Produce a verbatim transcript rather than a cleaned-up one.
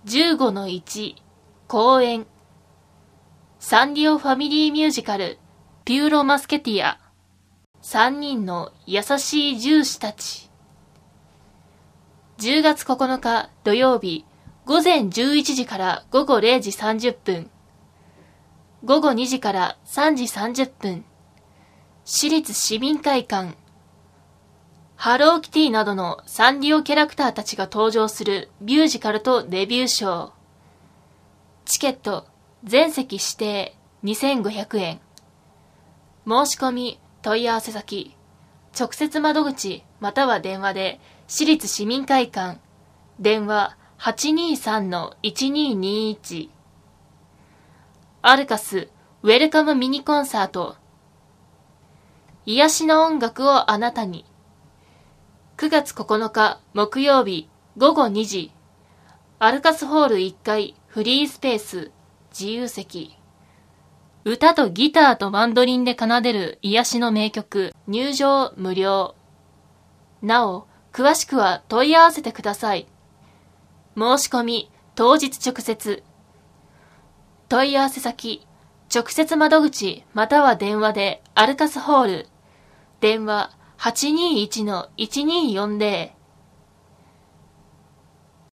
じゅうごのいち公演サンリオファミリーミュージカルピューロマスケティア三人の優しい獣士たちじゅうがつここのか土曜日午前じゅういちじから午後れいじさんじゅっぷん午後にじからさんじさんじゅっぷん市立市民会館ハローキティなどのサンリオキャラクターたちが登場するミュージカルとデビューショー。チケット全席指定にせんごひゃくえん。申し込み問い合わせ先直接窓口または電話で市立市民会館電話 はちにーさんのいちにーにーいち アルカスウェルカムミニコンサート癒しの音楽をあなたにくがつここのか木曜日午後にじアルカスホールいっかいフリースペース自由席歌とギターとマンドリンで奏でる癒しの名曲入場無料なお詳しくは問い合わせてください申し込み当日直接問い合わせ先直接窓口または電話でアルカスホール電話 はちにーいちのいちにーよんぜろ